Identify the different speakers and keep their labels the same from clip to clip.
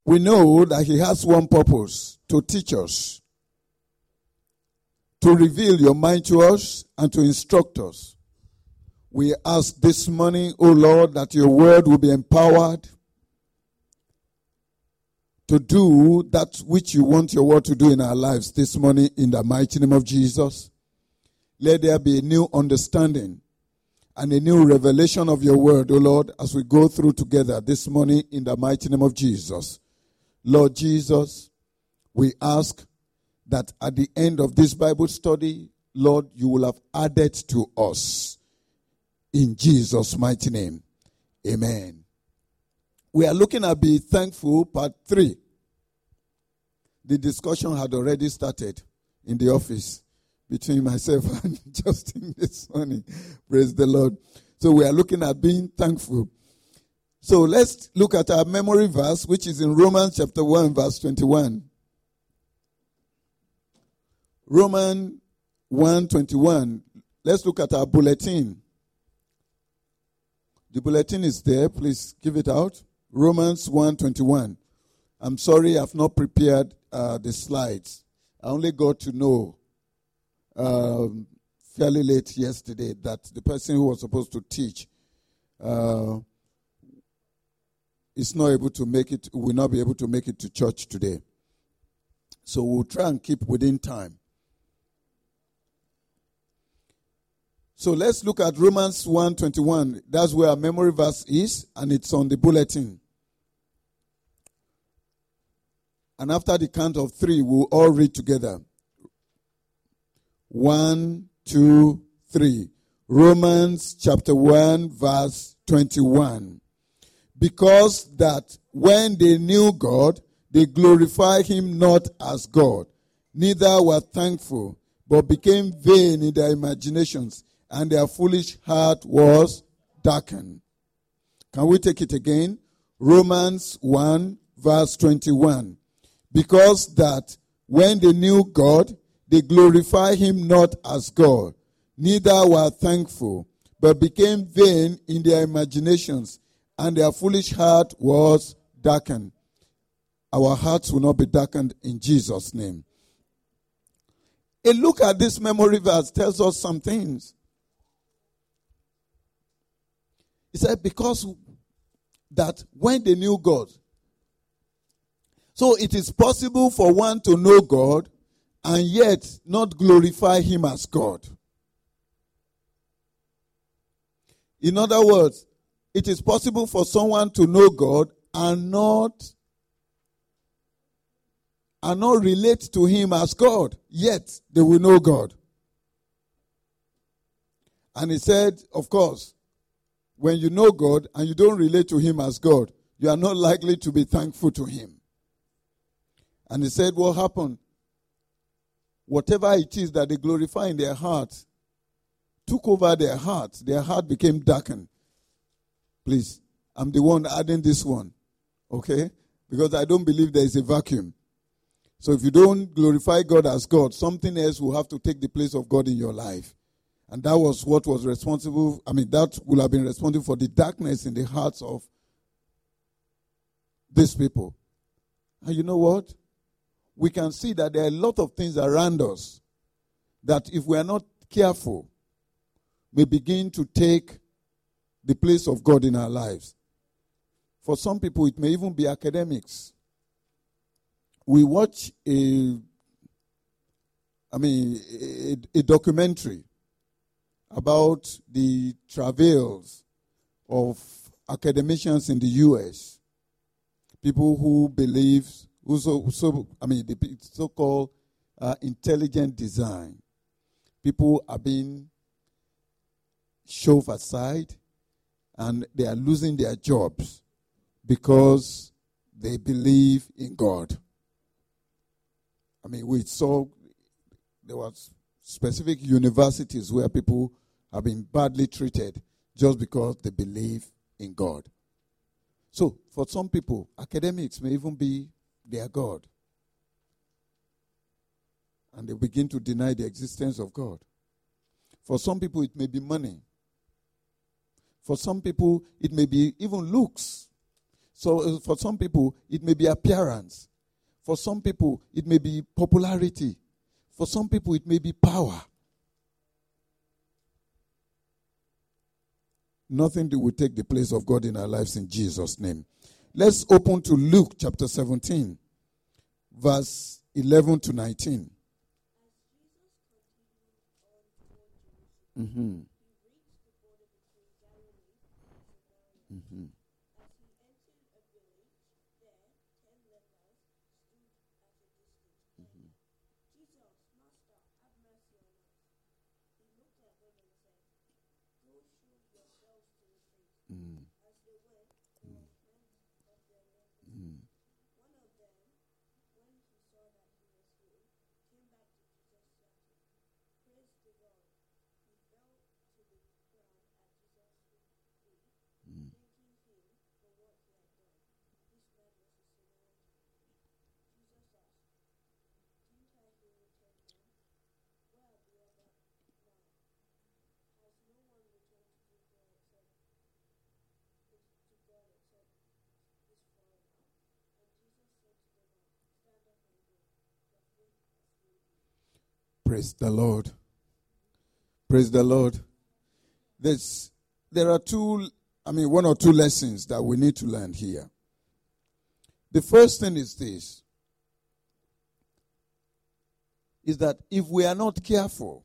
Speaker 1: we know that he has one purpose: to teach us, to reveal your mind to us, and to instruct us. We ask this morning, O Lord, that your word will be empowered to do that which you want your word to do in our lives this morning, in the mighty name of Jesus. Let there be a new understanding and a new revelation of your word, O Lord, as we go through together this morning in the mighty name of Jesus. Lord Jesus, we ask that at the end of this Bible study, Lord, you will have added to us. In Jesus' mighty name, amen. We are looking at Be Thankful, part 3. The discussion had already started in the office between myself and Justin this morning. Praise the Lord. So we are looking at being thankful. So let's look at our memory verse, which is in Romans chapter 1, verse 21. Romans 1:21. Let's look at our bulletin. The bulletin is there. Please give it out. Romans 1:21. I'm sorry I've not prepared the slides. I only got to know fairly late yesterday that the person who was supposed to teach is not able to make it, will not be able to make it to church today. So we'll try and keep within time. So let's look at Romans 1:21. That's where our memory verse is, and it's on the bulletin. And after the count of 3, we'll all read together. 1, 2, 3. Romans chapter 1, verse 21. Because that when they knew God, they glorified him not as God, neither were thankful, but became vain in their imaginations, and their foolish heart was darkened. Can we take it again? Romans 1, verse 21. Because that when they knew God, they glorified him not as God, neither were thankful, but became vain in their imaginations, and their foolish heart was darkened. Our hearts will not be darkened in Jesus' name. A look at this memory verse tells us some things. He said, because that when they knew God. So it is possible for one to know God and yet not glorify him as God. In other words, it is possible for someone to know God and not relate to him as God, yet they will know God. And he said, of course, when you know God and you don't relate to him as God, you are not likely to be thankful to him. And he said, what happened? Whatever it is that they glorify in their heart took over their heart. Their heart became darkened. Please, I'm the one adding this one, okay? Because I don't believe there is a vacuum. So if you don't glorify God as God, something else will have to take the place of God in your life. And that was what was responsible. That would have been responsible for the darkness in the hearts of these people. And you know what? We can see that there are a lot of things around us that if we are not careful, may begin to take the place of God in our lives. For some people, it may even be academics. We watch a documentary about the travails of academicians in the U.S. People who believe, the so-called intelligent design. People are being shoved aside and they are losing their jobs because they believe in God. We saw there was specific universities where people have been badly treated just because they believe in God. So, for some people, academics may even be their God. And they begin to deny the existence of God. For some people, it may be money. For some people, it may be even looks. So for some people, it may be appearance. For some people, it may be popularity. For some people, it may be power. Nothing that will take the place of God in our lives in Jesus' name. Let's open to Luke chapter 17, verse 11 to 19. Mm-hmm. Mm-hmm. Praise the Lord. Praise the Lord. There are one or two lessons that we need to learn here. The first thing is this, is that if we are not careful,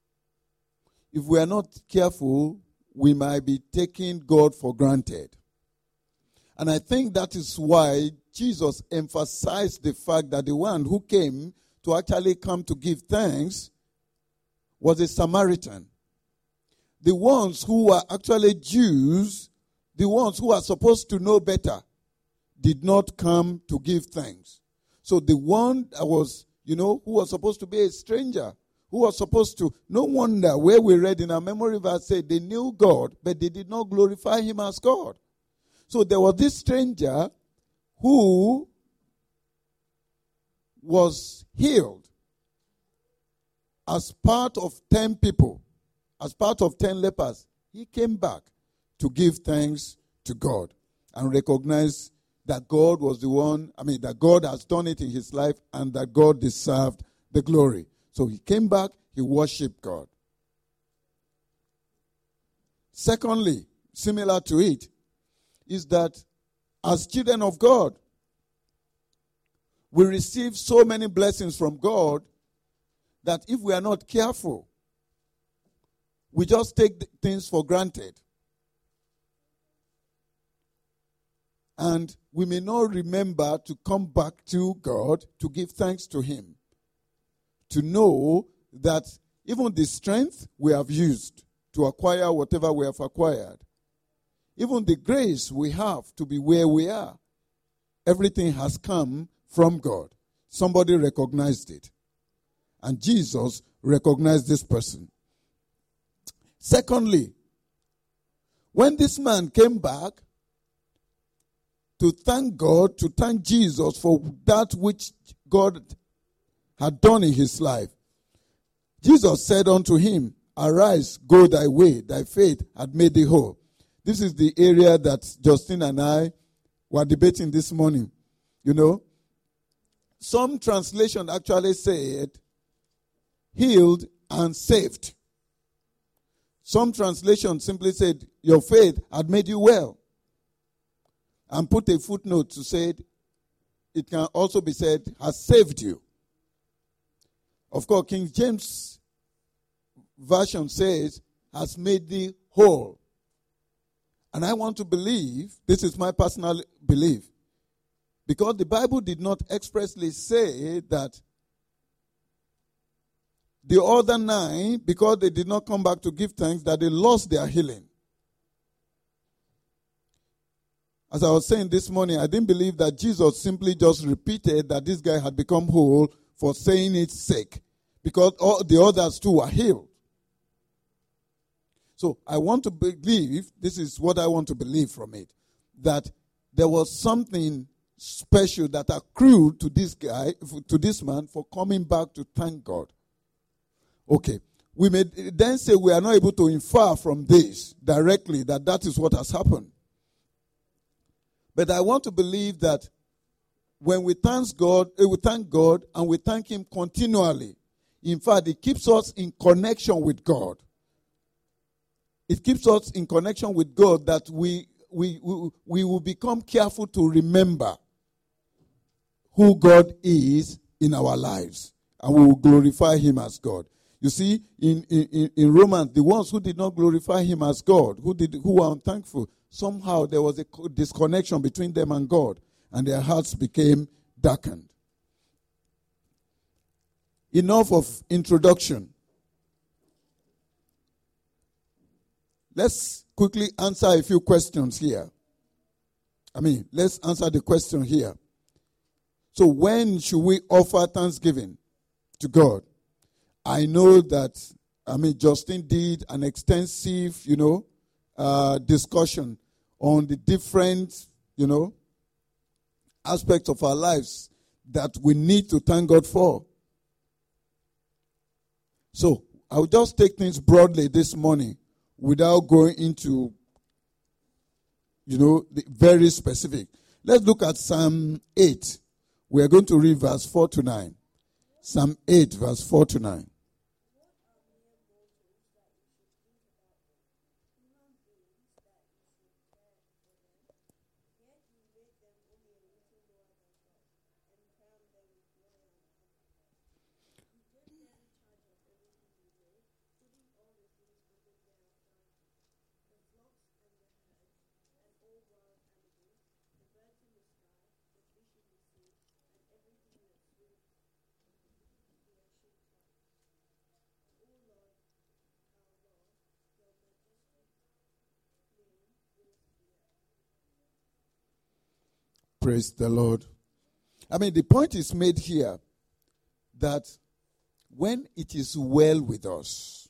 Speaker 1: we might be taking God for granted. And I think that is why Jesus emphasized the fact that the one who came to actually come to give thanks was a Samaritan. The ones who were actually Jews, the ones who are supposed to know better, did not come to give thanks. So the one that was, who was supposed to be a stranger, who was supposed to, no wonder where we read in our memory verse said they knew God, but they did not glorify him as God. So there was this stranger who was healed as part of 10 people, as part of 10 lepers. He came back to give thanks to God and recognize that God was the one, that God has done it in his life and that God deserved the glory. So he came back, he worshiped God. Secondly, similar to it, is that as children of God, we receive so many blessings from God that if we are not careful, we just take things for granted. And we may not remember to come back to God to give thanks to him. To know that even the strength we have used to acquire whatever we have acquired, even the grace we have to be where we are, everything has come from God. Somebody recognized it. And Jesus recognized this person. Secondly, when this man came back to thank God, to thank Jesus for that which God had done in his life, Jesus said unto him, "Arise, go thy way, thy faith had made thee whole." This is the area that Justin and I were debating this morning. Some translation actually said healed and saved. Some translation simply said your faith had made you well. And put a footnote to say it can also be said has saved you. Of course, King James Version says has made thee whole. And I want to believe, this is my personal belief, because the Bible did not expressly say that the other 9, because they did not come back to give thanks, that they lost their healing. As I was saying this morning, I didn't believe that Jesus simply just repeated that this guy had become whole for saying its sake, because all the others too were healed. So I want to believe, this is what I want to believe from it, that there was something special that accrued to this guy, to this man, for coming back to thank God. Okay. We may then say we are not able to infer from this directly that is what has happened. But I want to believe that when we thank God and we thank Him continually, in fact, it keeps us in connection with God. It keeps us in connection with God that we will become careful to remember who God is in our lives, and we will glorify Him as God. You see, in Romans, the ones who did not glorify Him as God, who were unthankful, somehow there was a disconnection between them and God, and their hearts became darkened. Enough of introduction. Let's quickly answer a few questions here. Let's answer the question here. So when should we offer thanksgiving to God? I know that, Justin did an extensive, discussion on the different, aspects of our lives that we need to thank God for. So I'll just take things broadly this morning without going into, the very specific. Let's look at Psalm 8. We are going to read verse 4 to 9. Psalm 8, verse 4 to 9. Praise the Lord. The point is made here that when it is well with us,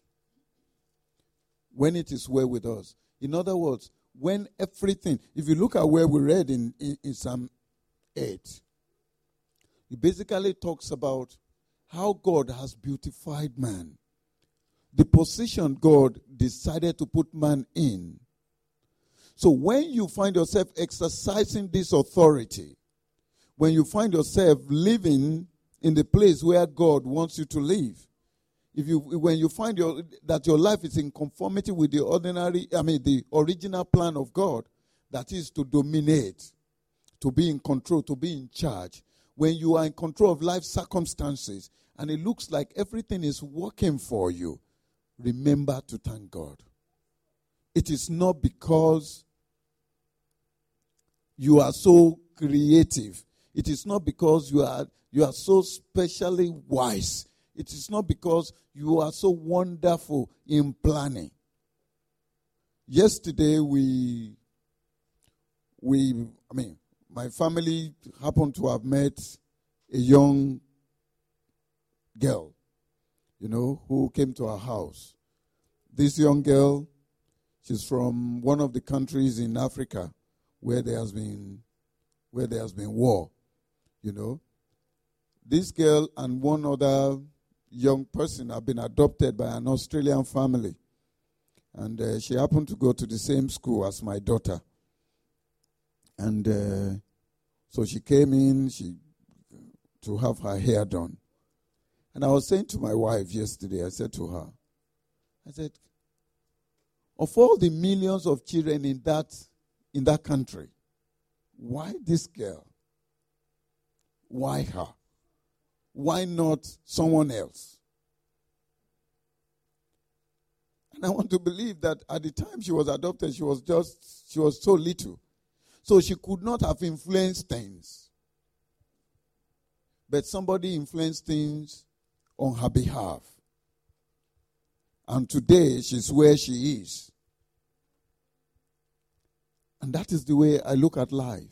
Speaker 1: in other words, when everything, if you look at where we read in Psalm 8, it basically talks about how God has beautified man, the position God decided to put man in. So when you find yourself exercising this authority, when you find yourself living in the place where God wants you to live, when you find that your life is in conformity with the original plan of God, that is to dominate, to be in control, to be in charge. When you are in control of life circumstances and it looks like everything is working for you, remember to thank God. It is not because you are so creative. It is not because you are so specially wise. It is not because you are so wonderful in planning. Yesterday my family happened to have met a young girl, who came to our house. This young girl, she's from one of the countries in Africa where there has been war, This girl and one other young person have been adopted by an Australian family. And she happened to go to the same school as my daughter. And so she came in to have her hair done. And I was saying to my wife yesterday, I said to her, of all the millions of children in that country, why this girl? Why her? Why not someone else? And I want to believe that at the time she was adopted, she was so little. So she could not have influenced things. But somebody influenced things on her behalf. And today she's where she is. And that is the way I look at life.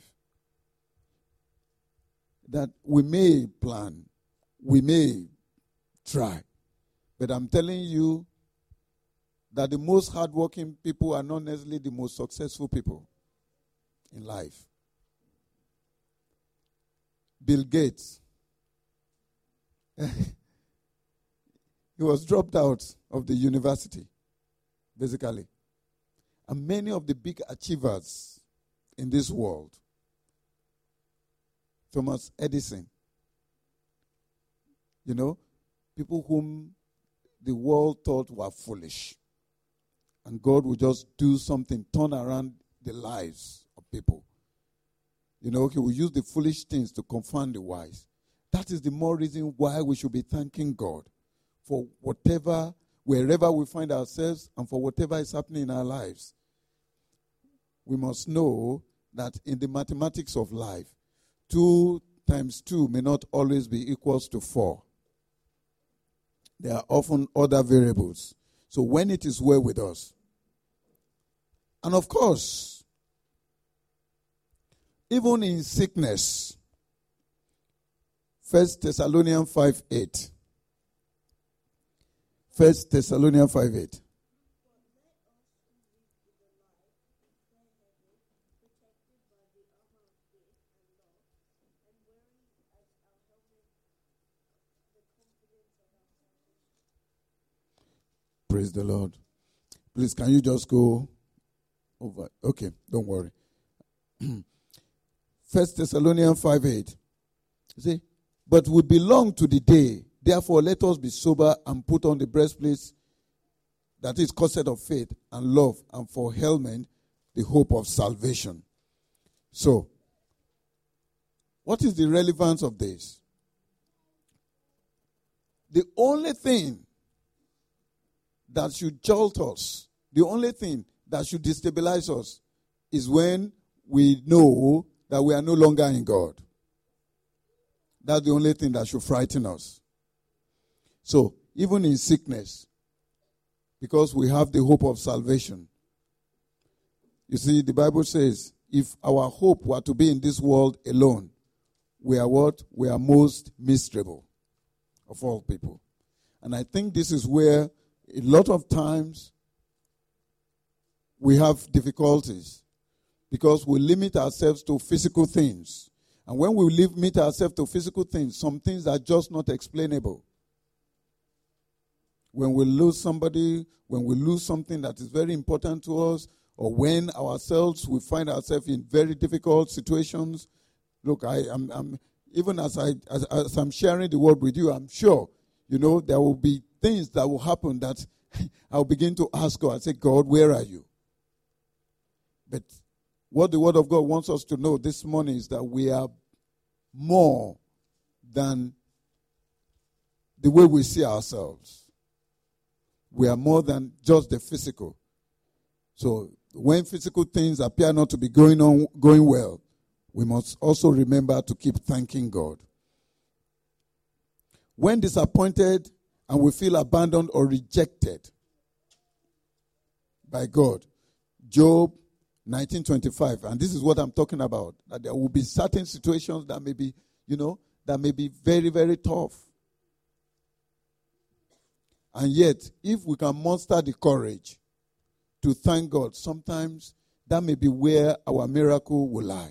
Speaker 1: That we may plan, we may try, but I'm telling you that the most hardworking people are not necessarily the most successful people in life. Bill Gates, he was dropped out of the university, basically. And many of the big achievers in this world, Thomas Edison. You know, people whom the world thought were foolish. And God will just do something, turn around the lives of people. You know, he will use the foolish things to confound the wise. That is the more reason why we should be thanking God for whatever, wherever we find ourselves and for whatever is happening in our lives. We must know that in the mathematics of life, 2 times 2 may not always be equals to 4. There are often other variables. So when it is well with us, and of course, even in sickness, 1 Thessalonians 5:8. 1 Thessalonians 5:8. Praise the Lord. Please, can you just go over? Okay, don't worry. 1 Thessalonians 5:8. See, but we belong to the day. Therefore, let us be sober and put on the breastplate that is corset of faith and love, and for helmet, the hope of salvation. So, what is the relevance of this? The only thing that should jolt us, the only thing that should destabilize us is when we know that we are no longer in God. That's the only thing that should frighten us. So, even in sickness, because we have the hope of salvation. You see, the Bible says, if our hope were to be in this world alone, we are what? We are most miserable of all people. And I think this is where a lot of times we have difficulties because we limit ourselves to physical things. And when we limit ourselves to physical things, some things are just not explainable. When we lose somebody, when we lose something that is very important to us, or when we find ourselves in very difficult situations. Look, I'm even as I'm sharing the word with you, I'm sure, there will be things that will happen that I'll begin to ask God. I say, God, where are you? But what the Word of God wants us to know this morning is that we are more than the way we see ourselves. We are more than just the physical. So when physical things appear not to be going well, we must also remember to keep thanking God. When disappointed and we feel abandoned or rejected by God, Job 19:25, and this is what I'm talking about, that there will be certain situations that may be, that may be very, very tough. And yet, if we can muster the courage to thank God, sometimes that may be where our miracle will lie.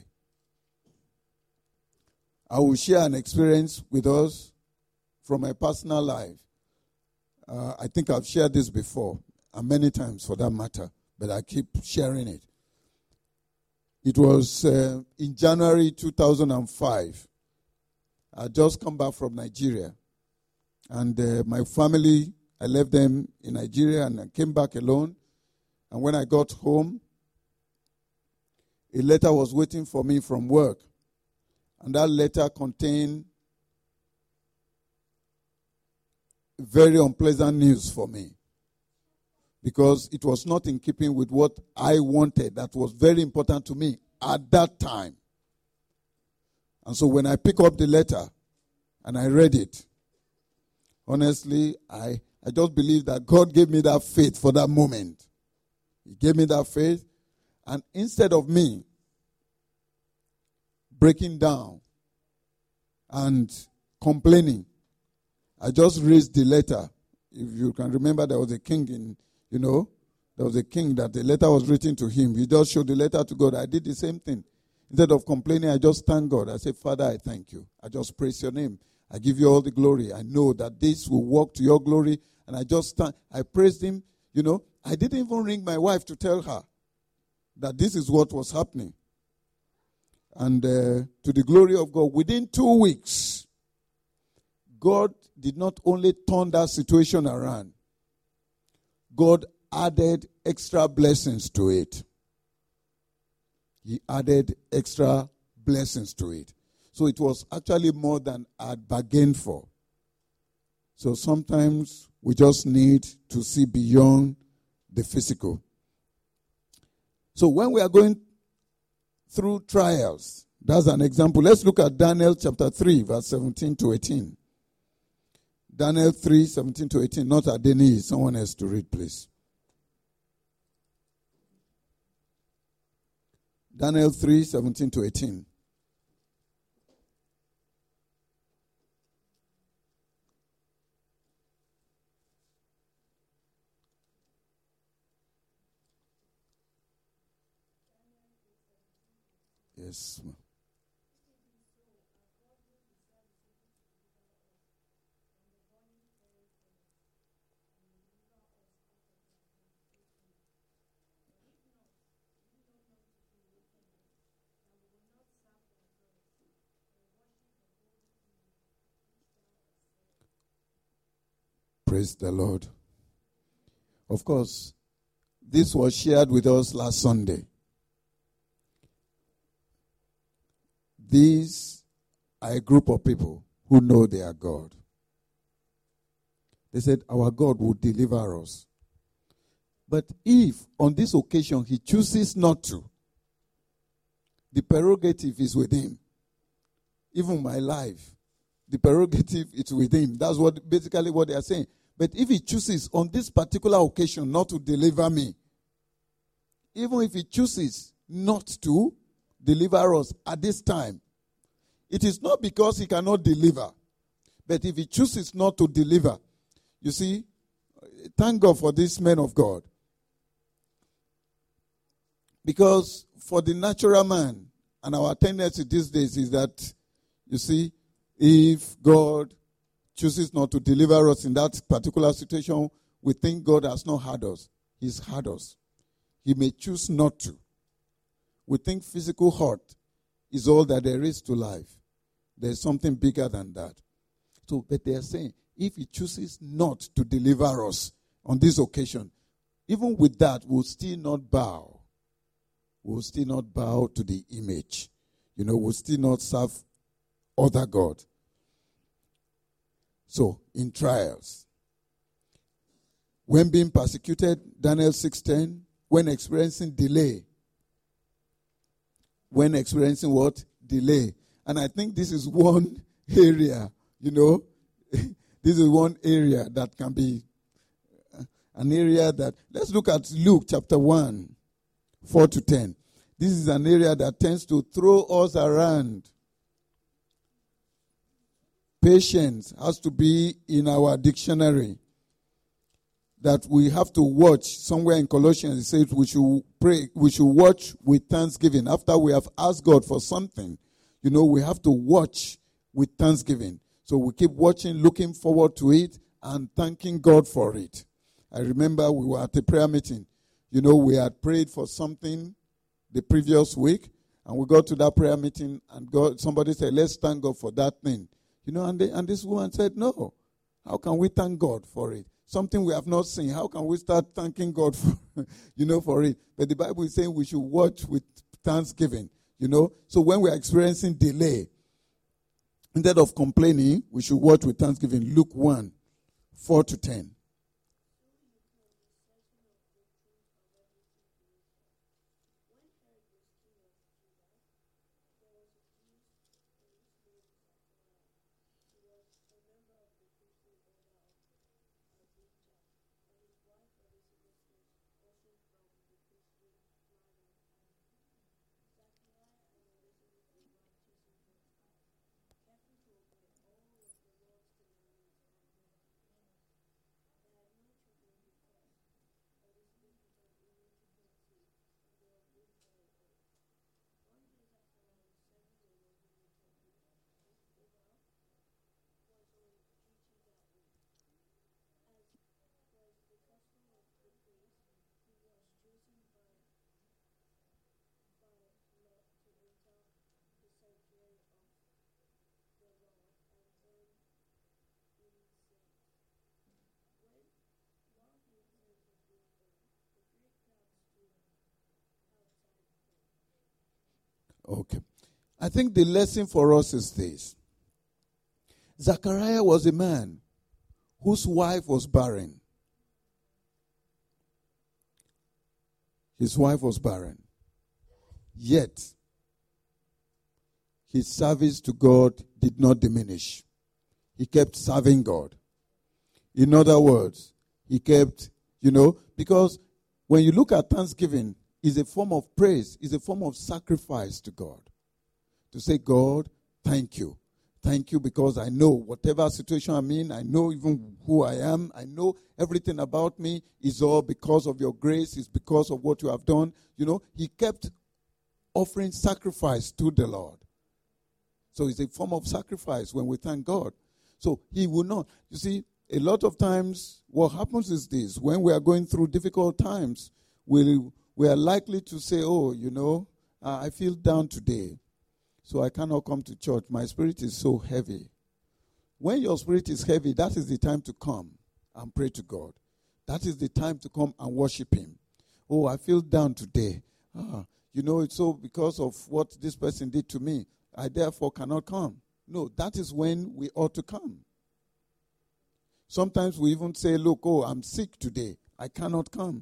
Speaker 1: I will share an experience with us from my personal life. I think I've shared this before, and many times for that matter, but I keep sharing it. It was in January 2005. I had just come back from Nigeria. And my family, I left them in Nigeria and I came back alone. And when I got home, a letter was waiting for me from work. And that letter contained very unpleasant news for me. Because it was not in keeping with what I wanted. That was very important to me at that time. And so when I pick up the letter and I read it, honestly, I just believe that God gave me that faith for that moment. He gave me that faith. And instead of me breaking down and complaining, I just raised the letter. If you can remember, there was a king there was a king that the letter was written to him. He just showed the letter to God. I did the same thing. Instead of complaining, I just thank God. I say, Father, I thank you. I just praise your name. I give you all the glory. I know that this will work to your glory. And I praised him. I didn't even ring my wife to tell her that this is what was happening. and to the glory of God, within 2 weeks, God did not only turn that situation around, God added extra blessings to it. He added extra blessings to it. So it was actually more than I'd bargained for. So sometimes we just need to see beyond the physical. So when we are going through trials, that's an example. Let's look at Daniel chapter 3, verse 17 to 18. Daniel 3, 17 to 18. Not Adeni, someone else to read, please. Daniel 3, 17 to 18. Yes. Praise the Lord. Of course, this was shared with us last Sunday. These are a group of people who know their God. They said, our God will deliver us. But if on this occasion he chooses not to, the prerogative is with him. Even my life, the prerogative is with him. That's basically what they are saying. But if he chooses on this particular occasion not to deliver me, even if he chooses not to deliver us at this time, it is not because he cannot deliver. But if he chooses not to deliver, you see, thank God for this man of God. Because for the natural man, and our tendency these days is that, you see, if God chooses not to deliver us in that particular situation, we think God has not heard us. He's heard us. He may choose not to. We think physical hurt is all that there is to life. There's something bigger than that. So, but they are saying, if he chooses not to deliver us on this occasion, even with that, we'll still not bow. We'll still not bow to the image. We'll still not serve other God. So, in trials, when being persecuted, Daniel 6:10, when experiencing delay. When experiencing what? Delay. And I think this is one area, this is one area that can be an area that, let's look at Luke chapter 1, 4 to 10. This is an area that tends to throw us around. Patience has to be in our dictionary. That we have to watch. Somewhere in Colossians it says we should pray, we should watch with thanksgiving. After we have asked God for something, we have to watch with thanksgiving. So we keep watching, looking forward to it, and thanking God for it. I remember we were at a prayer meeting. We had prayed for something the previous week, and we got to that prayer meeting, and somebody said, let's thank God for that thing. And this woman said, no. How can we thank God for it? Something we have not seen. How can we start thanking God for, for it? But the Bible is saying we should watch with thanksgiving, So when we are experiencing delay, instead of complaining, we should watch with thanksgiving. Luke 1, 4 to 10. Okay. I think the lesson for us is this. Zachariah was a man whose wife was barren. His wife was barren. Yet, his service to God did not diminish. He kept serving God. In other words, he kept, because when you look at thanksgiving, it's a form of praise, it's a form of sacrifice to God. To say, God, thank you. Thank you because I know whatever situation I'm in, I know even who I am, I know everything about me is all because of your grace, it's because of what you have done. He kept offering sacrifice to the Lord. So it's a form of sacrifice when we thank God. So he will not. You see, a lot of times what happens is this. When we are going through difficult times, we are likely to say, I feel down today, so I cannot come to church. My spirit is so heavy. When your spirit is heavy, that is the time to come and pray to God. That is the time to come and worship him. Oh, I feel down today. It's so because of what this person did to me, I therefore cannot come. No, that is when we ought to come. Sometimes we even say, look, I'm sick today. I cannot come.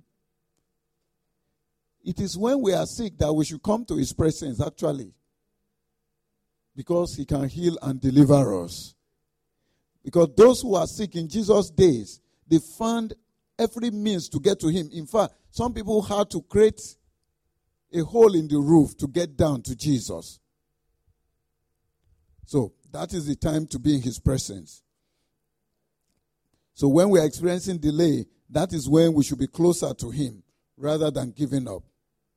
Speaker 1: It is when we are sick that we should come to his presence, actually. Because he can heal and deliver us. Because those who are sick in Jesus' days, they found every means to get to him. In fact, some people had to create a hole in the roof to get down to Jesus. So that is the time to be in his presence. So when we are experiencing delay, that is when we should be closer to him rather than giving up.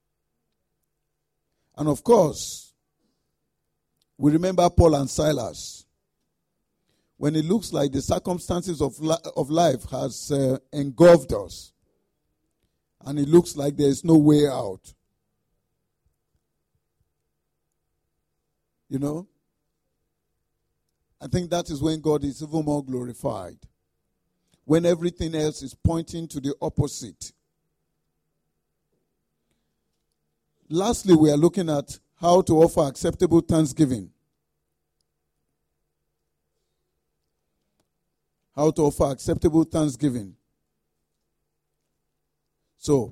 Speaker 1: And of course, we remember Paul and Silas. When it looks like the circumstances of life has engulfed us, and it looks like there is no way out. I think that is when God is even more glorified. When everything else is pointing to the opposite. Lastly, we are looking at how to offer acceptable thanksgiving. How to offer acceptable thanksgiving. So,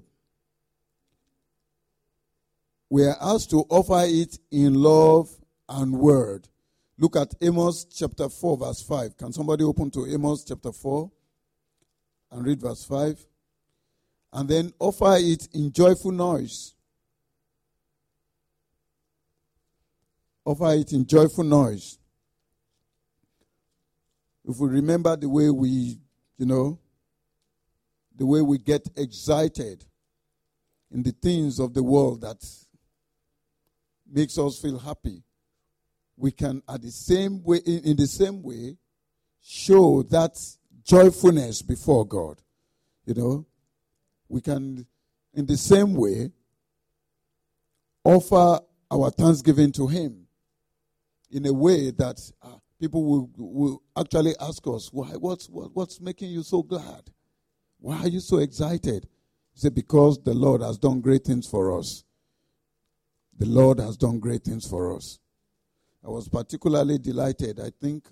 Speaker 1: we are asked to offer it in love and word. Look at Amos chapter 4 verse 5. Can somebody open to Amos chapter 4 and read verse 5? And then offer it in joyful noise. Offer it in joyful noise. If we remember the way we, the way we get excited in the things of the world that makes us feel happy, we can in the same way, show that joyfulness before God. We can, in the same way, offer our thanksgiving to him in a way that people will actually ask us, why? What's making you so glad? Why are you so excited? He said, because the Lord has done great things for us. The Lord has done great things for us. I was particularly delighted. I think,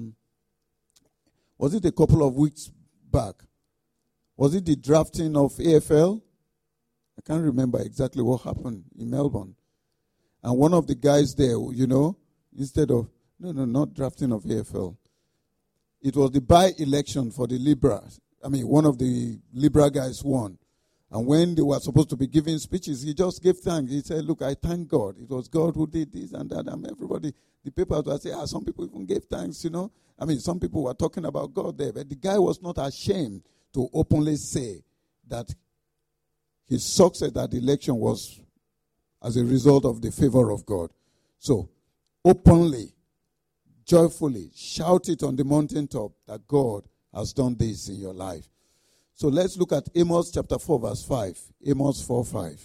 Speaker 1: was it a couple of weeks back? Was it the drafting of AFL? I can't remember exactly what happened in Melbourne. And one of the guys there, instead of, not drafting of AFL. It was the by-election for the Liberals. One of the Liberal guys won. And when they were supposed to be giving speeches, he just gave thanks. He said, look, I thank God. It was God who did this and that. And everybody, the papers were saying, some people even gave thanks, some people were talking about God there. But the guy was not ashamed to openly say that his success at the election was as a result of the favor of God. So, openly, joyfully, shout it on the mountaintop that God has done this in your life. So let's look at Amos chapter 4 verse 5. Amos 4:5.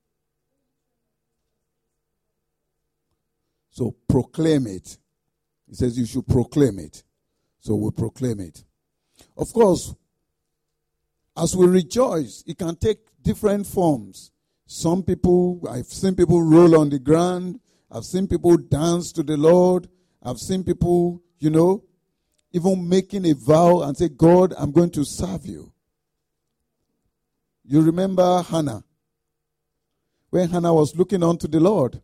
Speaker 1: So proclaim it. He says you should proclaim it. So we proclaim it. Of course, as we rejoice, it can take different forms. Some people, I've seen people roll on the ground. I've seen people dance to the Lord. I've seen people, even making a vow and say, God, I'm going to serve you. You remember Hannah? When Hannah was looking unto the Lord,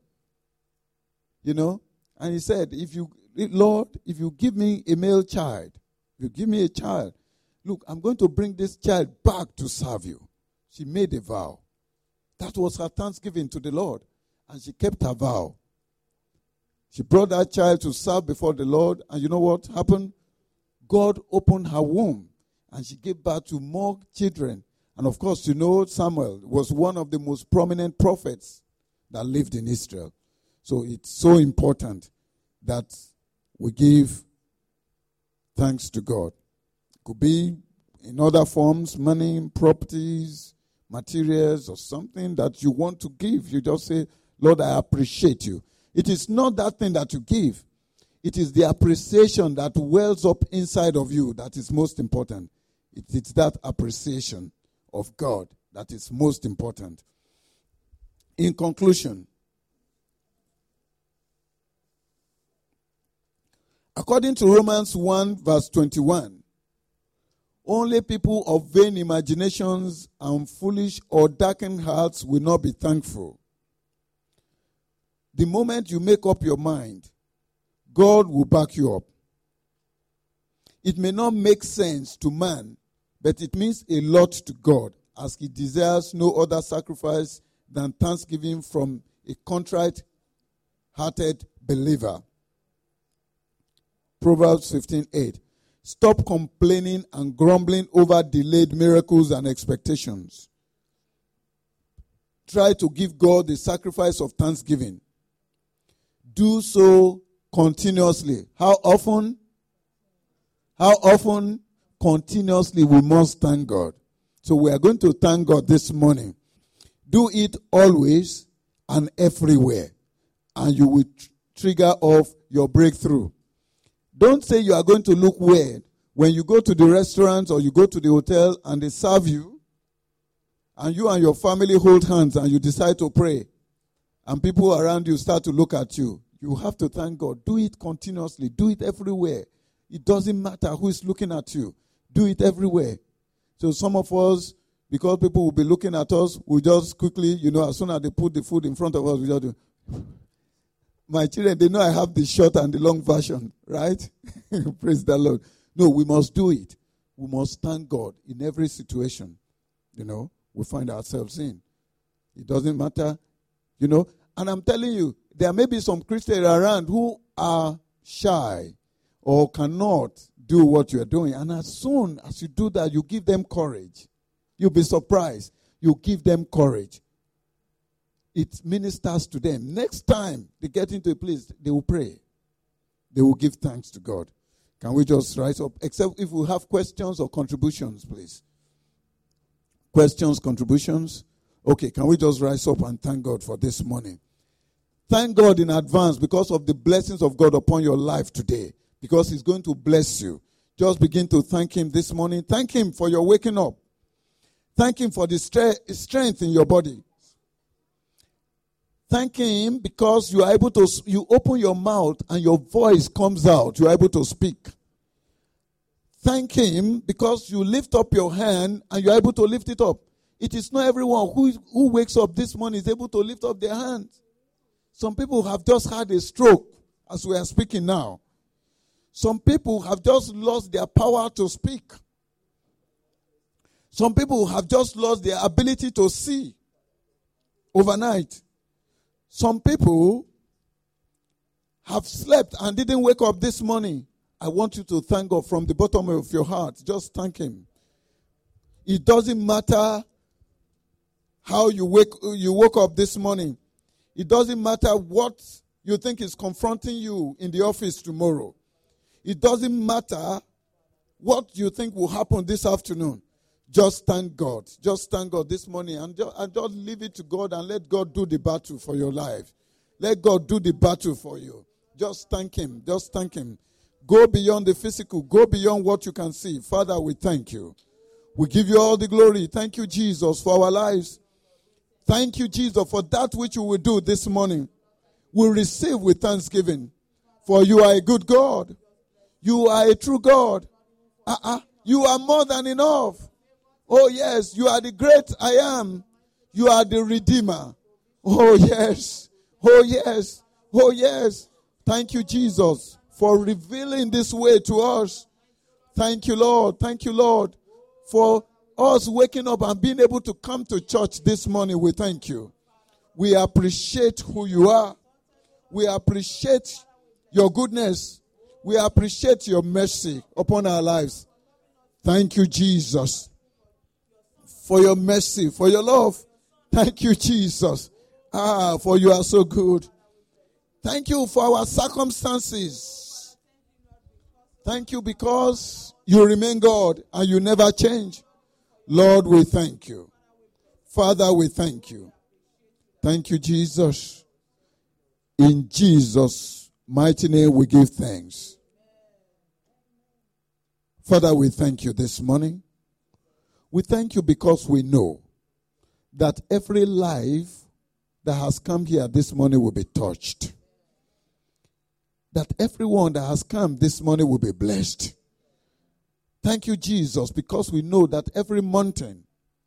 Speaker 1: and he said, Lord, if you give me a male child, if you give me a child, look, I'm going to bring this child back to serve you. She made a vow. That was her thanksgiving to the Lord. And she kept her vow. She brought that child to serve before the Lord. And you know what happened? God opened her womb. And she gave birth to more children. And of course, Samuel was one of the most prominent prophets that lived in Israel. So it's so important that we give thanks to God. It could be in other forms, money, properties, materials, or something that you want to give. You just say, Lord, I appreciate you. It is not that thing that you give. It is the appreciation that wells up inside of you that is most important. It's that appreciation of God that is most important. In conclusion, according to Romans 1 verse 21, only people of vain imaginations and foolish or darkened hearts will not be thankful. The moment you make up your mind, God will back you up. It may not make sense to man, but it means a lot to God, as he desires no other sacrifice than thanksgiving from a contrite-hearted believer. Proverbs 15:8. Stop complaining and grumbling over delayed miracles and expectations. Try to give God the sacrifice of thanksgiving. Do so continuously. How often? How often? Continuously we must thank God. So we are going to thank God this morning. Do it always and everywhere, and you will trigger off your breakthrough. Don't say you are going to look weird when you go to the restaurant or you go to the hotel and they serve you, and you and your family hold hands and you decide to pray, and people around you start to look at you. You have to thank God. Do it continuously. Do it everywhere. It doesn't matter who is looking at you. Do it everywhere. So some of us, because people will be looking at us, we just quickly, as soon as they put the food in front of us, we just do. My children, they know I have the short and the long version, right? Praise the Lord. No, we must do it. We must thank God in every situation, we find ourselves in. It doesn't matter, And I'm telling you, there may be some Christians around who are shy or cannot do what you are doing. And as soon as you do that, you give them courage. You'll be surprised. You give them courage. It ministers to them. Next time they get into a place, they will pray. They will give thanks to God. Can we just rise up? Except if we have questions or contributions, please. Questions, contributions? Okay, can we just rise up and thank God for this morning? Thank God in advance because of the blessings of God upon your life today. Because he's going to bless you. Just begin to thank him this morning. Thank him for your waking up. Thank him for the strength in your body. Thank him because you are able to, you open your mouth and your voice comes out. You are able to speak. Thank him because you lift up your hand and you are able to lift it up. It is not everyone who wakes up this morning is able to lift up their hands. Some people have just had a stroke as we are speaking now. Some people have just lost their power to speak. Some people have just lost their ability to see overnight. Some people have slept and didn't wake up this morning. I want you to thank God from the bottom of your heart. Just thank him. It doesn't matter how you woke up this morning. It doesn't matter what you think is confronting you in the office tomorrow. It doesn't matter what you think will happen this afternoon. Just thank God. Just thank God this morning and just leave it to God and let God do the battle for your life. Let God do the battle for you. Just thank him. Just thank him. Go beyond the physical. Go beyond what you can see. Father, we thank you. We give you all the glory. Thank you, Jesus, for our lives. Thank you, Jesus, for that which you will do this morning. We receive with thanksgiving. For you are a good God. You are a true God. You are more than enough. Oh yes, you are the great I am. You are the Redeemer. Oh yes. Oh yes. Oh yes. Thank you, Jesus, for revealing this way to us. Thank you, Lord. Thank you, Lord, for us waking up and being able to come to church this morning. We thank you. We appreciate who you are. We appreciate your goodness. We appreciate your mercy upon our lives. Thank you, Jesus, for your mercy, for your love. Thank you, Jesus. For you are so good. Thank you for our circumstances. Thank you because you remain God and you never change. Lord, we thank you. Father, we thank you. Thank you, Jesus. In Jesus' mighty name we give thanks. Father, we thank you this morning. We thank you because we know that every life that has come here this morning will be touched. That everyone that has come this morning will be blessed. Thank you, Jesus, because we know that every mountain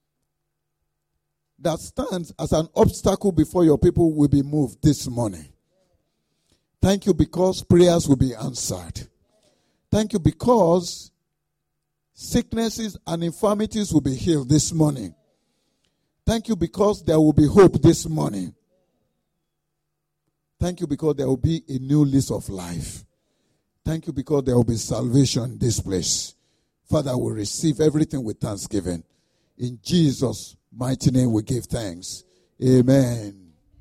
Speaker 1: that stands as an obstacle before your people will be moved this morning. Thank you because prayers will be answered. Thank you because sicknesses and infirmities will be healed this morning. Thank you because there will be hope this morning. Thank you because there will be a new lease of life. Thank you because there will be salvation in this place. Father, we receive everything with thanksgiving. In Jesus' mighty name we give thanks. Amen.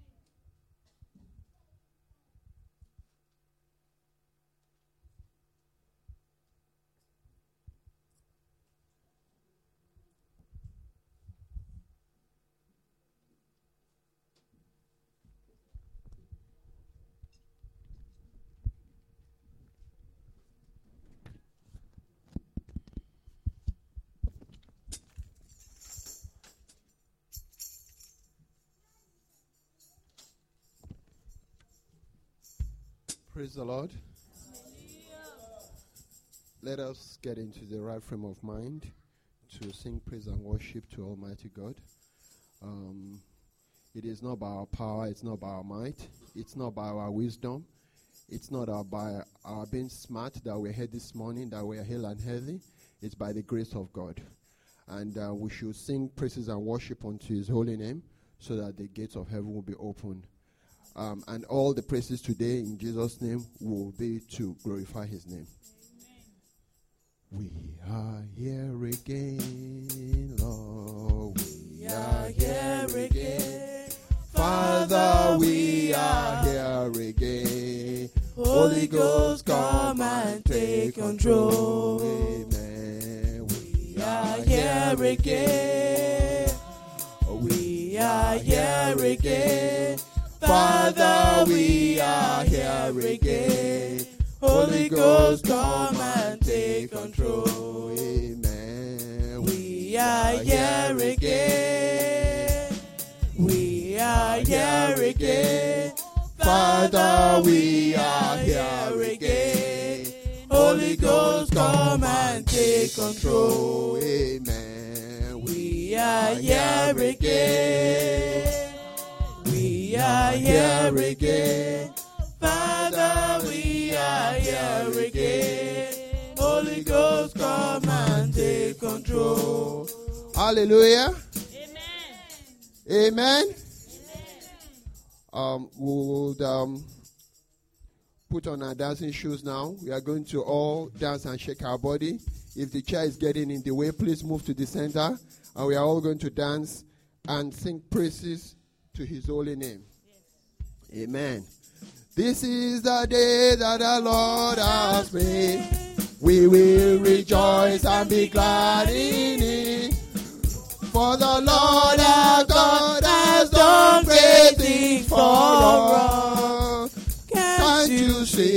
Speaker 2: Praise the Lord. Let us get into the right frame of mind to sing praise and worship to Almighty God. It is not by our power, it's not by our might, it's not by our wisdom, it's not by our being smart that we're here this morning, that we're hale and healthy. It's by the grace of God. And we should sing praises and worship unto his holy name so that the gates of heaven will be opened. And all the praises today in Jesus' name will be to glorify his name. Amen. We are here again, Lord. We are here again. Father, we are here again. Holy Ghost, come and take control. Amen. We are here again. We are here again. Father, we are here again. Holy Ghost, come and take control. Amen. We are here again. We are here again. Father, we are here again. Holy Ghost, come and take control. Amen. We are here again. We are here again. Father, we are here again. Holy Ghost, come and take control. Hallelujah. Amen. Amen. We will put on our dancing shoes now. We are going to all dance and shake our body. If the chair is getting in the way, please move to the center. And we are all going to dance and sing praises to his holy name. Yes. Amen. This is the day that the Lord has made. We will rejoice and be glad in it. For the Lord our God has done great things for us. Can't you see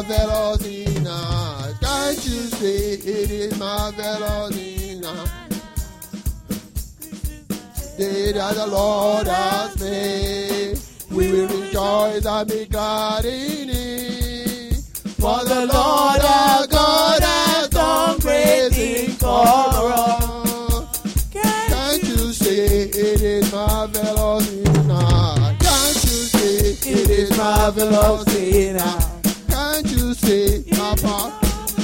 Speaker 2: marvelous in us. Can't you see it is marvelous in us? Day that the Lord has made, we will rejoice and be glad in it. For the Lord our God has done great things for us. Can't you see it is marvelous in us? Can't you see it is marvelous in us? Can't you see my part?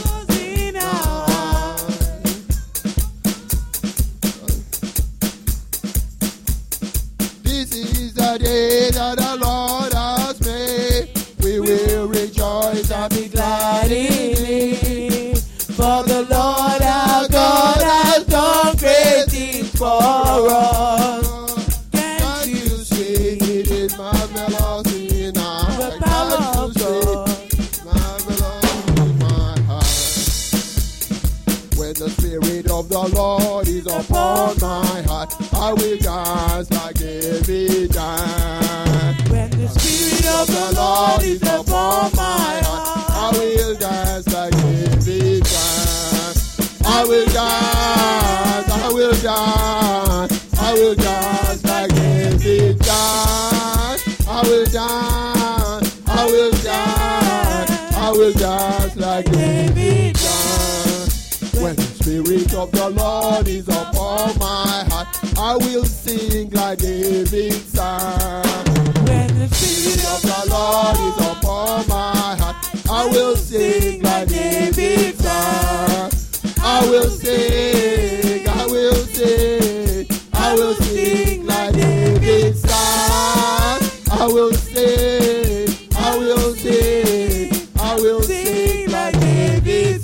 Speaker 2: This is the day that the Lord has made. We will rejoice and be glad in it. For the Lord our God has done great things for us. Can't you see it is marvelous in our heart? Can't you see marvelous in my heart? When the Spirit of the Lord is upon my heart, I will dance like David danced.
Speaker 3: When the Spirit of the Lord is upon my heart,
Speaker 2: I will dance like David danced. I will dance, I will dance, I will dance like David danced. I will dance, I will dance, I will dance like David danced. When the Spirit of the Lord is upon my heart, I will sing like David sang.
Speaker 3: when the Spirit
Speaker 2: Of the Lord is upon my heart, I will sing like David sang. I will sing, I will sing, I will sing like David sang. I will sing, I will sing, I will sing like David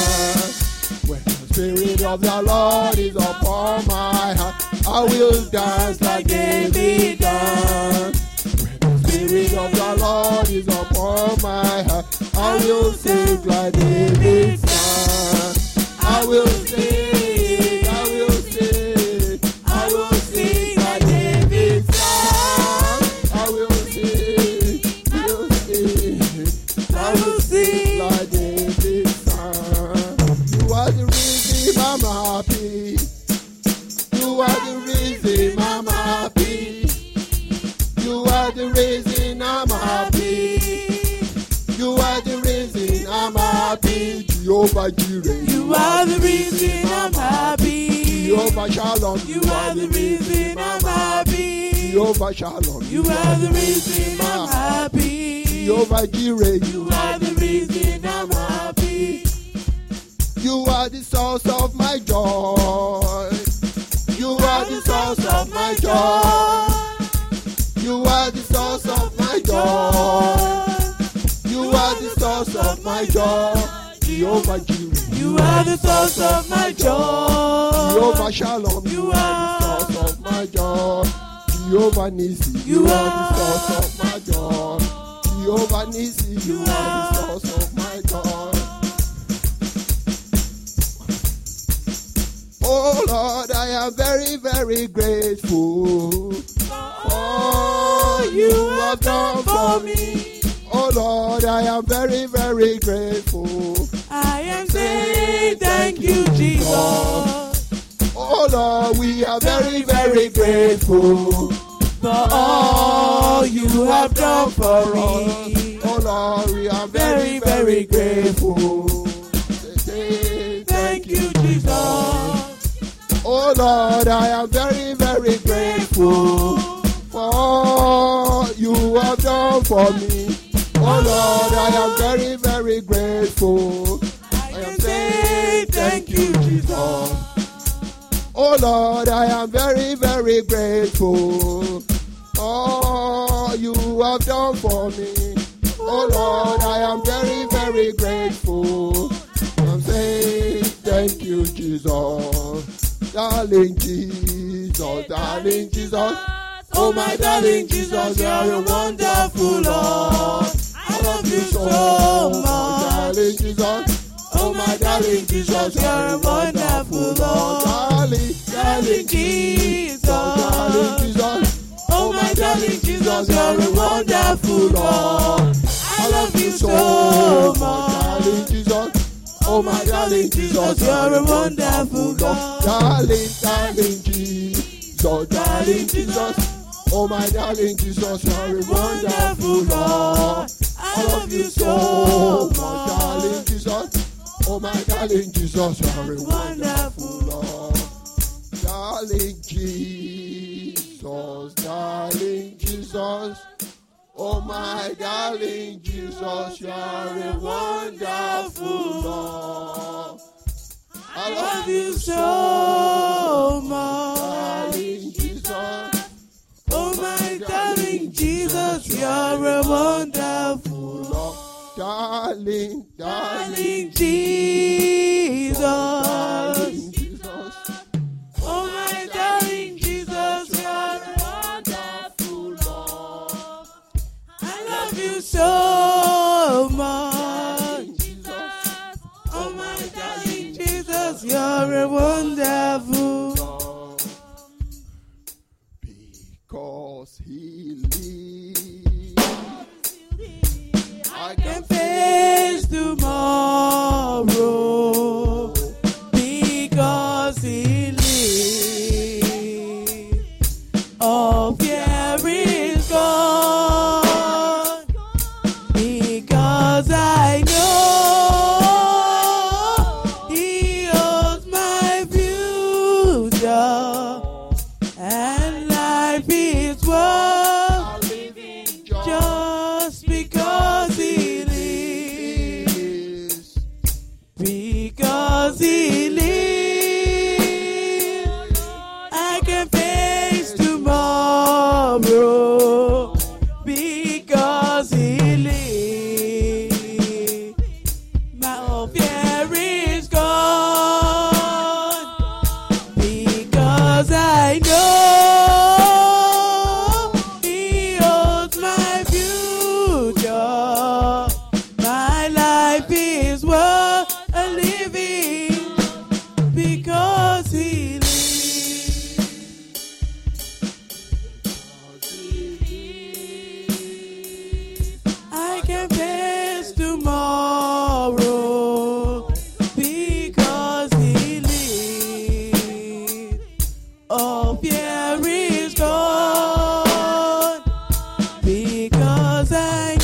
Speaker 2: sang. When the Spirit of the Lord is upon my heart, I will dance like David danced. Spirit of the Lord is upon my heart, I will sing like David sang. I will sing, I will sing, I will sing like David sang. I will sing, I will sing, I will sing like David sang. You are the reason I'm happy. You are the reason I'm happy. You are the reason I'm happy. You are the reason I'm happy. Jehovah Jireh.
Speaker 3: You are the reason I'm happy.
Speaker 2: Jehovah Shalom.
Speaker 3: You are the reason I'm happy.
Speaker 2: Jehovah Shalom.
Speaker 3: You are the reason I'm happy.
Speaker 2: Jehovah Jireh.
Speaker 3: You are the reason I'm happy.
Speaker 2: You are the source of my joy. You are the source of my joy. You are the source of my joy. You are the source of my joy. Jehovah Jireh.
Speaker 3: You are the source of my joy.
Speaker 2: Jehovah Shalom.
Speaker 3: You
Speaker 2: You are the source of my joy. Jehovah Nissi. You are the source of my joy. Jehovah Nissi. You are the source of my joy. Oh Lord, I am very, very grateful for all you have done for me. Oh Lord, I am very, very grateful.
Speaker 3: I am saying thank you, Jesus.
Speaker 2: Oh Lord, we are very, very grateful
Speaker 3: For all you have done for me.
Speaker 2: Oh Lord, we are very, very grateful. Say
Speaker 3: Thank you, Jesus.
Speaker 2: Oh Lord, I am very, very grateful for all you have done for me. Oh Lord, I am very, very grateful.
Speaker 3: I am saying thank you, Jesus.
Speaker 2: Oh Lord, I am very, very grateful. All you have done for me. Oh Lord, I am very, very grateful. I'm saying thank you, Jesus. Darling Jesus, darling Jesus.
Speaker 3: Oh my darling Jesus, you are a wonderful Lord. I love you so much.
Speaker 2: Darling Jesus.
Speaker 3: Oh my darling Jesus, you are a wonderful Lord.
Speaker 2: Darling
Speaker 3: Jesus.
Speaker 2: darling Jesus.
Speaker 3: Oh my darling Jesus, you are a wonderful Lord. I love you so so
Speaker 2: darling
Speaker 3: much.
Speaker 2: Jesus. Oh my darling Jesus,
Speaker 3: You're a wonderful God.
Speaker 2: Darling, darling Jesus, darling Jesus. Oh my darling Jesus, you're a wonderful Lord.
Speaker 3: I love you so much.
Speaker 2: Darling Jesus. Oh my darling Jesus, you're a wonderful Lord. Darling Jesus, darling Jesus. Oh my darling Jesus, you're a wonderful Lord.
Speaker 3: I love you so much.
Speaker 2: Darling Jesus.
Speaker 3: Oh my darling Jesus, you're a wonderful
Speaker 2: Lord. Darling,
Speaker 3: darling Jesus.
Speaker 2: darling Jesus.
Speaker 3: Oh my darling Jesus, you're a wonderful Lord. I love you so much. Oh my darling Jesus, you're a wonderful
Speaker 2: Lord. Because he lives, I
Speaker 3: can face tomorrow because he lives. All fear is gone because I know he holds my future and life is worth just because he lives. Because he lives, I can face tomorrow. Because he lives, my fear is gone. Because I know he holds my future. My life is worth a living because he lives. I can face tomorrow because he lives. All fear is gone because I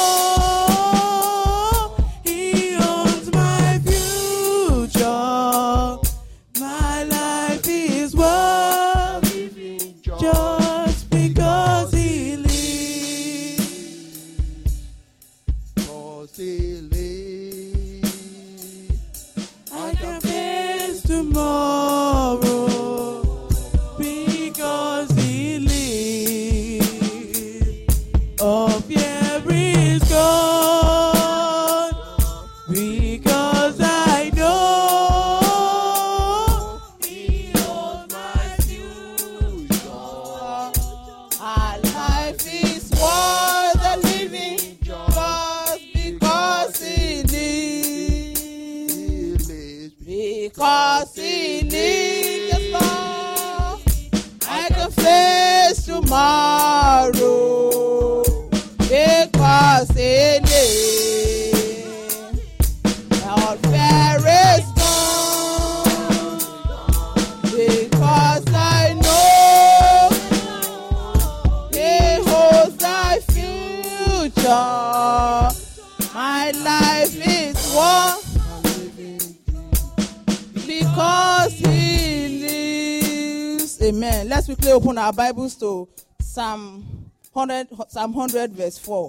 Speaker 3: know he owns my future. My life is worth just because he lives.
Speaker 2: because he lives,
Speaker 3: I can face tomorrow because he lives. All fear is gone because I know he holds my future. Our life is worth the living just because he lives.
Speaker 2: he lives.
Speaker 3: Because he lives, Lord, I can face tomorrow. Because he lives, all fear is gone. Because I know he holds thy future. My life is one. Because he lives. Amen. Let's quickly open our Bibles to Psalm 100 verse 4.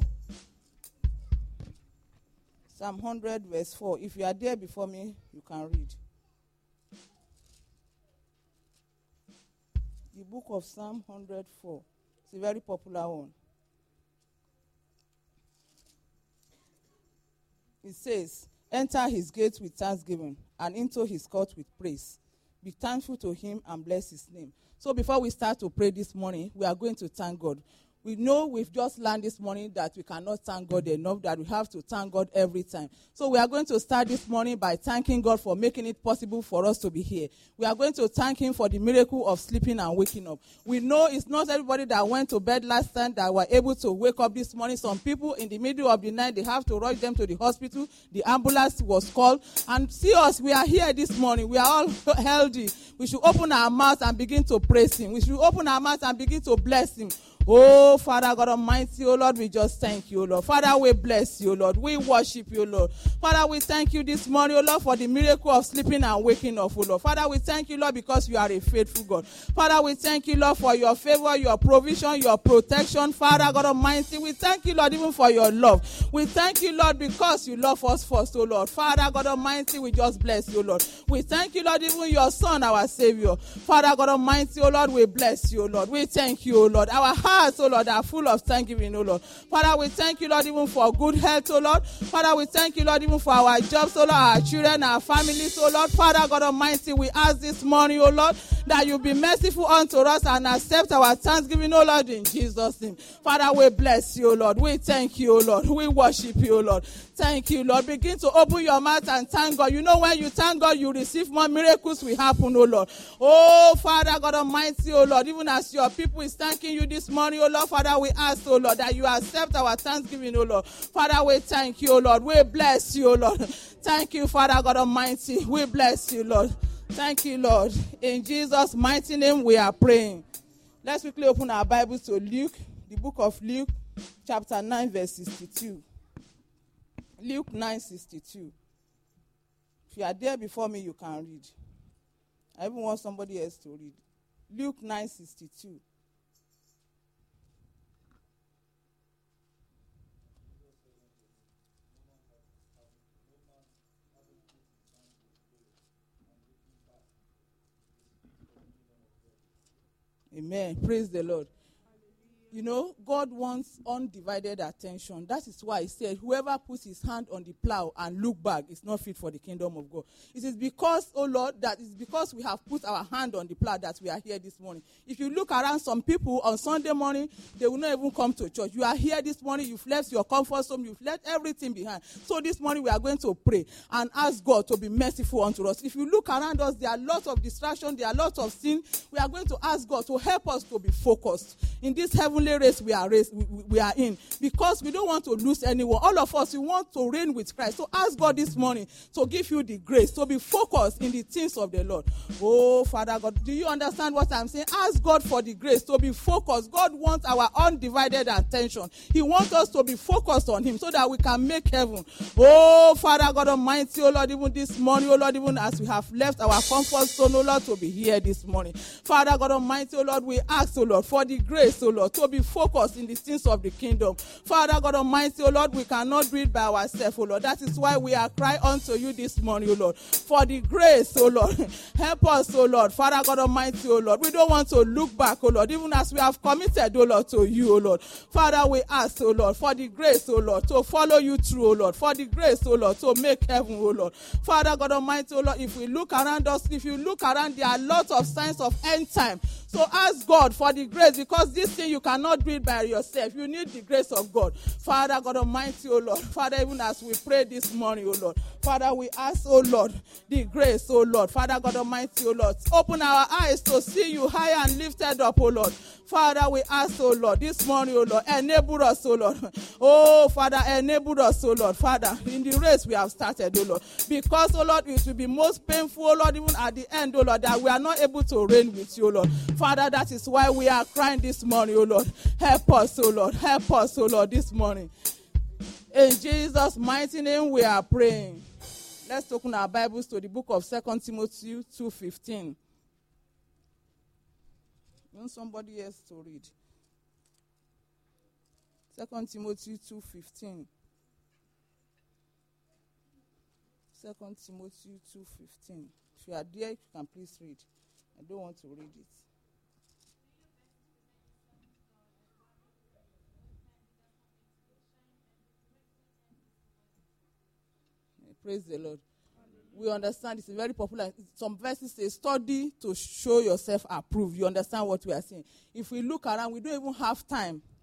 Speaker 3: Psalm 100 verse 4. If you are there before me, you can read. The book of Psalm 104. It's a very popular one. It says, enter his gates with thanksgiving and into his court with praise. Be thankful to him and bless his name. So before we start to pray this morning, we are going to thank God. We know we've just learned this morning that we cannot thank God enough, that we have to thank God every time. So we are going to start this morning by thanking God for making it possible for us to be here. We are going to thank him for the miracle of sleeping and waking up. We know it's not everybody that went to bed last night that were able to wake up this morning. Some people in the middle of the night, they have to rush them to the hospital. The ambulance was called. And see us, we are here this morning. We are all healthy. We should open our mouths and begin to praise him. We should open our mouths and begin to bless him. Oh, Father God Almighty, oh Lord, we just thank you, Lord. Father, we bless you, Lord. We worship you, Lord. Father, we thank you this morning, oh Lord, for the miracle of sleeping and waking up, oh Lord. Father, we thank you, Lord, because you are a faithful God. Father, we thank you, Lord, for your favor, your provision, your protection. Father God Almighty, we thank you, Lord, even for your love. We thank you, Lord, because you love us first, oh Lord. Father God Almighty, we just bless you, Lord. We thank you, Lord, even your Son, our Savior. Father God Almighty, oh Lord, we bless you, Lord. We thank you, oh Lord. Our hearts, oh Lord, are full of thanksgiving, oh Lord. Father, we thank you, Lord, even for good health, oh Lord. Father, we thank you, Lord, even for our jobs, oh Lord, our children, our families, oh Lord. Father God Almighty, we ask this morning, oh Lord, that you be merciful unto us and accept our thanksgiving, oh Lord, in Jesus' name. Father, we bless you, oh Lord. We thank you, oh Lord. We worship you, oh Lord. Thank you, Lord. Begin to open your mouth and thank God. You know, when you thank God, you receive more miracles will happen, oh Lord. Oh, Father God Almighty, oh Lord, even as your people is thanking you this morning, oh Lord, Father, we ask, oh Lord, that you accept our thanksgiving, oh Lord. Father, we thank you, oh Lord. We bless you, oh Lord. Thank you, Father God Almighty. We bless you, Lord. Thank you, Lord. In Jesus' mighty name, we are praying. Let's quickly open our Bibles to Luke, the book of Luke, chapter 9, verse 62. Luke 9:62. If you are there before me, you can read. I even want somebody else to read. Luke 9:62. Amen. Praise the Lord. You know, God wants undivided attention. That is why he said, whoever puts his hand on the plow and look back is not fit for the kingdom of God. It is because, oh Lord, that is because we have put our hand on the plow that we are here this morning. If you look around, some people on Sunday morning, they will not even come to church. You are here this morning, you've left your comfort zone, you've left everything behind. So this morning we are going to pray and ask God to be merciful unto us. If you look around us, there are lots of distraction, there are lots of sin. We are going to ask God to help us to be focused in this heavenly race we are in, because we don't want to lose anyone. All of us, we want to reign with Christ. So ask God this morning to give you the grace to be focused in the things of the Lord. Oh, Father God, do you understand what I'm saying? Ask God for the grace to be focused. God wants our undivided attention. He wants us to be focused on him so that we can make heaven. Oh, Father God Almighty, oh Lord, even this morning, oh Lord, even as we have left our comfort zone, oh Lord, to be here this morning. Father God Almighty, oh Lord, we ask, oh Lord, for the grace, oh Lord, to be focused in the things of the kingdom. Father God Almighty, oh Lord, we cannot do it by ourselves, oh Lord. That is why we are crying unto you this morning, oh Lord, for the grace, oh Lord. Help us, oh Lord. Father God Almighty, oh Lord, we don't want to look back, oh Lord, even as we have committed, oh Lord, to you, oh Lord. Father, we ask, oh Lord, for the grace, oh Lord, to follow you through, oh Lord, for the grace, oh Lord, to make heaven, oh Lord. Father God Almighty, oh Lord, if we look around us, if you look around, there are lots of signs of end time. So ask God for the grace, because this thing you cannot do it by yourself. You need the grace of God. Father God Almighty, oh Lord. Father, even as we pray this morning, oh Lord. Father, we ask, oh Lord, the grace, oh Lord. Father God Almighty, oh Lord. Open our eyes to see you high and lifted up, oh Lord. Father, we ask, oh Lord, this morning, oh Lord, enable us, oh Lord. Oh, Father, enable us, oh Lord. Father, in the race we have started, oh Lord. Because, oh Lord, it will be most painful, oh Lord, even at the end, oh Lord, that we are not able to reign with you, oh Lord. Father, that is why we are crying this morning, oh Lord. Help us, oh Lord. Help us, oh Lord, this morning. In Jesus' mighty name we are praying. Let's open our Bibles to the book of 2 Timothy 2:15. Want somebody else to read? 2 Timothy 2:15. 2 Timothy 2:15. If you are there, you can please read. I don't want to read it. Praise the Lord. We understand it's very popular. Some verses say, study to show yourself approved. You understand what we are saying. If we look around, we don't even have time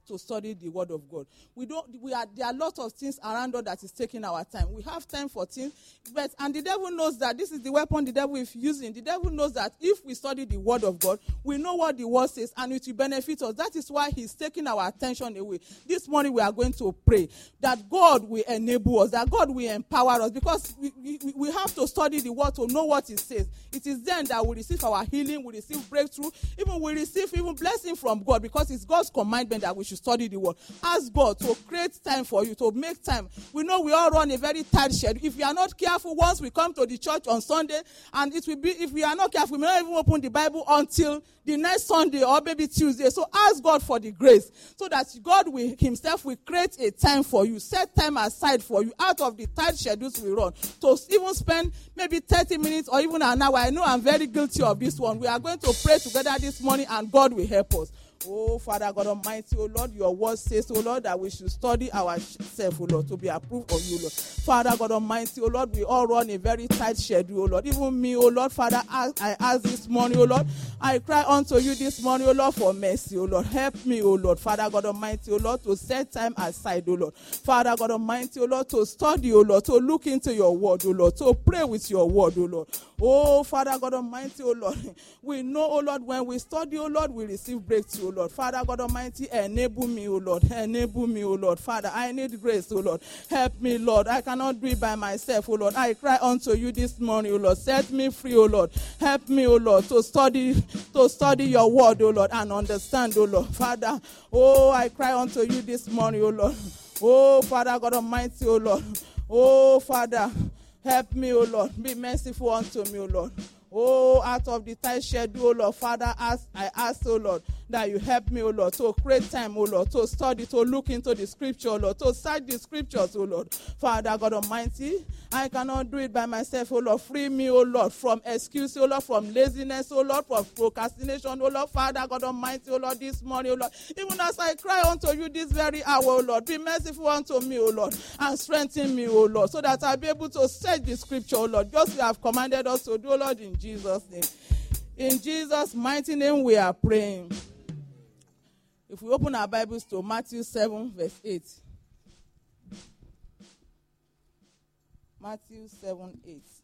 Speaker 3: to study the word of God. There are lots of things around us that is taking our time. We have time for things, and the devil knows that this is the weapon the devil is using. The devil knows that if we study the word of God, we know what the word says, and it will benefit us. That is why he's taking our attention away. This morning we are going to pray that God will enable us, that God will empower us, because we have to study the word to know what it says. It is then that we receive our healing, we receive breakthrough, even we receive even blessing from God, because it's God's commandment that we should study the word. Ask God to create time for you, to make time. We know we all run a very tight schedule. If we are not careful, once we come to the church on Sunday, and it will be, if we are not careful, we may not even open the Bible until the next Sunday or maybe Tuesday. So ask God for the grace, so that God himself will create a time for you, set time aside for you out of the tight schedules we run, to even spend maybe 30 minutes or even an hour. I know I'm very guilty of this one. We are going to pray together this morning, and God will help us. Oh, Father God Almighty, oh Lord, your word says, oh Lord, that we should study ourselves, oh Lord, to be approved of you, Lord. Father God Almighty, oh Lord, we all run a very tight schedule, oh Lord. Even me, oh Lord, Father, I ask this morning, oh Lord, I cry unto you this morning, oh Lord, for mercy, oh Lord. Help me, oh Lord, Father God Almighty, oh Lord, to set time aside, oh Lord. Father God Almighty, oh Lord, to study, oh Lord, to look into your word, oh Lord, to pray with your word, oh Lord. Oh, Father God Almighty, oh Lord, we know, oh Lord, when we study, oh Lord, we receive breakthrough, oh Lord. Father God Almighty, enable me, oh Lord. Enable me, oh Lord. Father, I need grace, oh Lord. Help me, Lord. I cannot do it by myself, oh Lord. I cry unto you this morning, oh Lord. Set me free, oh Lord. Help me, oh Lord, to study your word, oh Lord, and understand, oh Lord. Father, oh, I cry unto you this morning, oh Lord. Oh, Father God Almighty, oh Lord. Oh, Father, help me, oh Lord. Be merciful unto me, oh Lord. Oh, out of the tight schedule, oh Lord, Father, I ask, oh Lord, that you help me, oh Lord, to create time, oh Lord, to study, to look into the scripture, oh Lord, to search the scriptures, oh Lord. Father God Almighty, I cannot do it by myself, oh Lord. Free me, oh Lord, from excuse, oh Lord, from laziness, oh Lord, from procrastination, oh Lord. Father God Almighty, oh Lord, this morning, oh Lord, even as I cry unto you this very hour, oh Lord, be merciful unto me, oh Lord, and strengthen me, oh Lord, so that I'll be able to search the scripture, oh Lord, just you have commanded us to do, oh Lord, in Jesus' name. In Jesus' mighty name we are praying. If we open our Bibles to Matthew 7, verse 8. Matthew 7, 8.